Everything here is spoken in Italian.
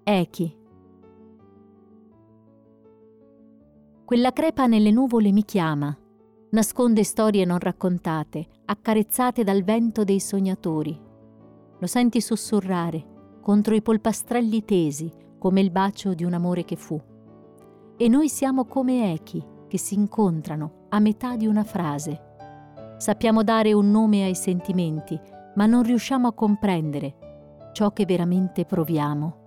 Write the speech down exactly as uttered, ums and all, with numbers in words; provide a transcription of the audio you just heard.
Echi. Quella crepa nelle nuvole mi chiama, nasconde storie non raccontate, accarezzate dal vento dei sognatori. Lo senti sussurrare contro i polpastrelli tesi, come il bacio di un amore che fu. E noi siamo come echi che si incontrano a metà di una frase. Sappiamo dare un nome ai sentimenti, ma non riusciamo a comprendere ciò che veramente proviamo.